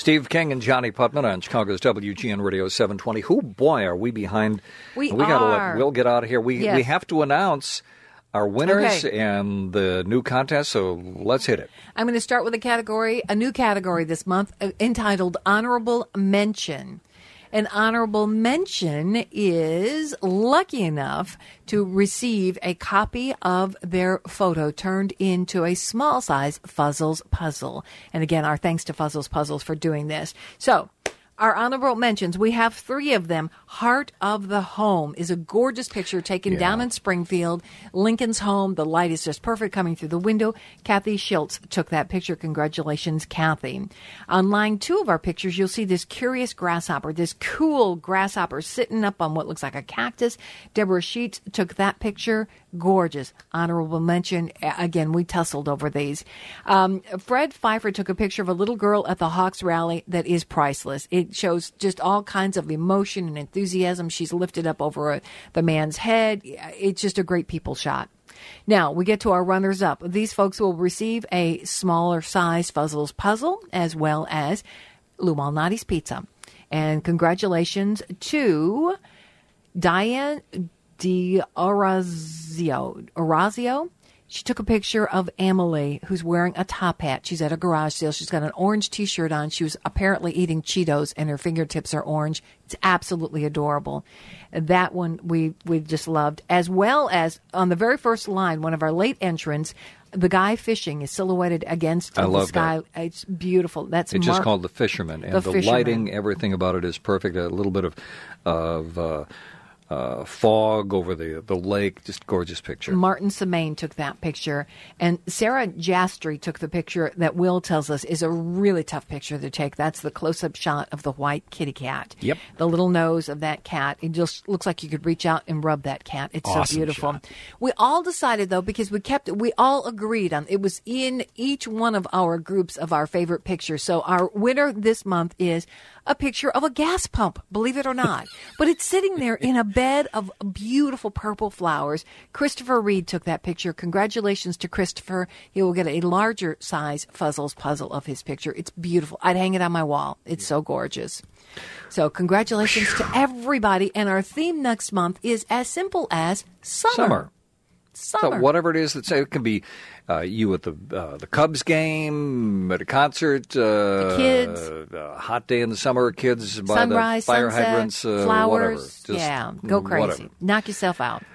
Steve King and Johnny Putman on Chicago's WGN Radio 720. Boy, are we behind. We got to are. let Will get out of here. We have to announce our winners Okay. and the new contest, so let's hit it. I'm going to start with a new category this month entitled Honorable Mention. An honorable mention is lucky enough to receive a copy of their photo turned into a small-size Fuzzles puzzle. And again, our thanks to Fuzzles Puzzles for doing this. So, our honorable mentions, we have 3 of them. Heart of the Home is a gorgeous picture taken down in Springfield. Lincoln's home, the light is just perfect coming through the window. Kathy Schultz took that picture. Congratulations, Kathy. On line 2 of our pictures, you'll see this curious grasshopper, this cool grasshopper sitting up on what looks like a cactus. Deborah Sheets took that picture. Gorgeous. Honorable mention. Again, we tussled over these. Fred Pfeiffer took a picture of a little girl at the Hawks rally that is priceless. It shows just all kinds of emotion and enthusiasm. She's lifted up over the man's head. It's just a great people shot. Now, we get to our runners-up. These folks will receive a smaller size Fuzzles puzzle as well as Lou Malnati's pizza. And congratulations to Diane Orazio. She took a picture of Emily, who's wearing a top hat. She's at a garage sale. She's got an orange T-shirt on. She was apparently eating Cheetos, and her fingertips are orange. It's absolutely adorable. That one we just loved. As well as, on the very first line, one of our late entrants, the guy fishing is silhouetted against the sky. That. It's beautiful. It's just called The Fisherman. And the lighting, everything about it is perfect. A little bit of fog over the lake, just gorgeous picture. Martin Semaine took that picture, and Sarah Jastry took the picture that Will tells us is a really tough picture to take. That's the close-up shot of the white kitty cat. Yep. The little nose of that cat. It just looks like you could reach out and rub that cat. It's awesome so beautiful. Shot. We all decided, though, because we all agreed on it was in each one of our groups of our favorite pictures. So our winner this month is a picture of a gas pump, believe it or not. But it's sitting there in a bed of beautiful purple flowers. Christopher Reed took that picture. Congratulations to Christopher. He will get a larger size Fuzzles puzzle of his picture. It's beautiful. I'd hang it on my wall. It's so gorgeous. So congratulations to everybody. And our theme next month is as simple as summer. So whatever it is, it can be you at the Cubs game, at a concert, the kids, a hot day in the summer, kids by sunrise, the fire sunset, hydrants, flowers. whatever. Just, go crazy. Whatever. Knock yourself out.